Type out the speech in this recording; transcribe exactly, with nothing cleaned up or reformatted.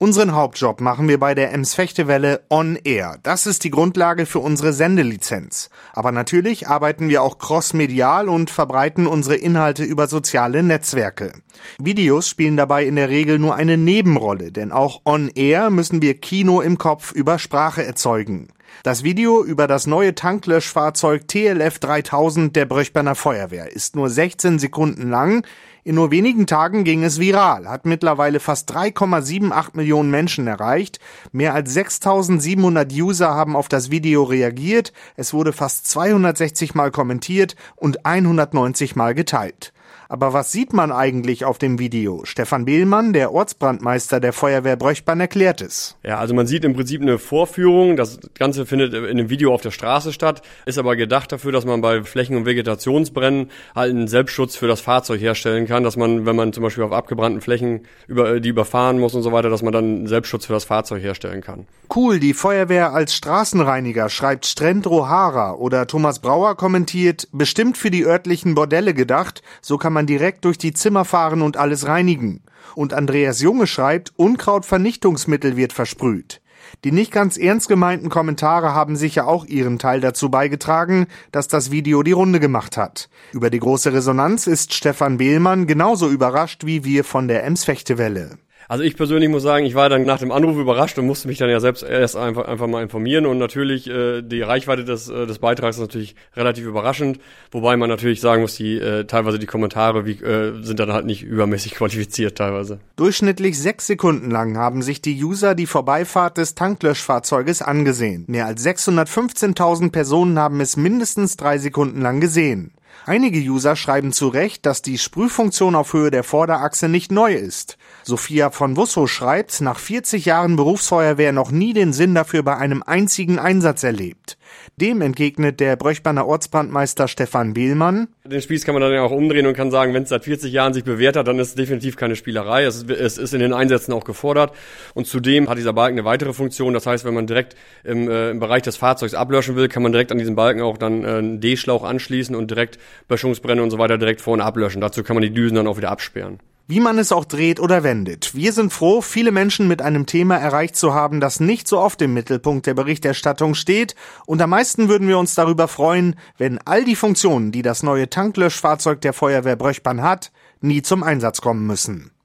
Unseren Hauptjob machen wir bei der Ems-Fechtewelle on air. Das ist die Grundlage für unsere Sendelizenz. Aber natürlich arbeiten wir auch crossmedial und verbreiten unsere Inhalte über soziale Netzwerke. Videos spielen dabei in der Regel nur eine Nebenrolle, denn auch on air müssen wir Kino im Kopf über Sprache erzeugen. Das Video über das neue Tanklöschfahrzeug T L F dreitausend der Bröchberner Feuerwehr ist nur sechzehn Sekunden lang. In nur wenigen Tagen ging es viral, hat mittlerweile fast drei Komma achtundsiebzig Millionen Menschen erreicht. Mehr als sechstausendsiebenhundert User haben auf das Video reagiert. Es wurde fast zweihundertsechzig Mal kommentiert und hundertneunzig Mal geteilt. Aber was sieht man eigentlich auf dem Video? Stefan Behlmann, der Ortsbrandmeister der Feuerwehr Bröchbern, erklärt es. Ja, also man sieht im Prinzip eine Vorführung. Das Ganze findet in einem Video auf der Straße statt, ist aber gedacht dafür, dass man bei Flächen- und Vegetationsbränden halt einen Selbstschutz für das Fahrzeug herstellen kann, dass man, wenn man zum Beispiel auf abgebrannten Flächen über die überfahren muss und so weiter, dass man dann einen Selbstschutz für das Fahrzeug herstellen kann. Cool, die Feuerwehr als Straßenreiniger, schreibt Strendro Hara, oder Thomas Brauer kommentiert, bestimmt für die örtlichen Bordelle gedacht, so kann man direkt durch die Zimmer fahren und alles reinigen. Und Andreas Junge schreibt, Unkrautvernichtungsmittel wird versprüht. Die nicht ganz ernst gemeinten Kommentare haben sicher auch ihren Teil dazu beigetragen, dass das Video die Runde gemacht hat. Über die große Resonanz ist Stefan Behlmann genauso überrascht wie wir von der Ems-Fechtewelle. Also ich persönlich muss sagen, ich war dann nach dem Anruf überrascht und musste mich dann ja selbst erst einfach einfach mal informieren, und natürlich äh, die Reichweite des äh, des Beitrags ist natürlich relativ überraschend, wobei man natürlich sagen muss, die äh, teilweise die Kommentare wie, äh, sind dann halt nicht übermäßig qualifiziert teilweise. Durchschnittlich sechs Sekunden lang haben sich die User die Vorbeifahrt des Tanklöschfahrzeuges angesehen. Mehr als sechshundertfünfzehntausend Personen haben es mindestens drei Sekunden lang gesehen. Einige User schreiben zu Recht, dass die Sprühfunktion auf Höhe der Vorderachse nicht neu ist. Sophia von Wusso schreibt, nach vierzig Jahren Berufsfeuerwehr noch nie den Sinn dafür bei einem einzigen Einsatz erlebt. Dem entgegnet der Bröchberner Ortsbrandmeister Stefan Behlmann. Den Spieß kann man dann ja auch umdrehen und kann sagen, wenn es seit vierzig Jahren sich bewährt hat, dann ist es definitiv keine Spielerei. Es, es ist in den Einsätzen auch gefordert. Und zudem hat dieser Balken eine weitere Funktion. Das heißt, wenn man direkt im, äh, im Bereich des Fahrzeugs ablöschen will, kann man direkt an diesen Balken auch dann äh, einen D-Schlauch anschließen und direkt Böschungsbrände und so weiter direkt vorne ablöschen. Dazu kann man die Düsen dann auch wieder absperren. Wie man es auch dreht oder wendet. Wir sind froh, viele Menschen mit einem Thema erreicht zu haben, das nicht so oft im Mittelpunkt der Berichterstattung steht. Und am meisten würden wir uns darüber freuen, wenn all die Funktionen, die das neue Tanklöschfahrzeug der Feuerwehr Bröchbern hat, nie zum Einsatz kommen müssen.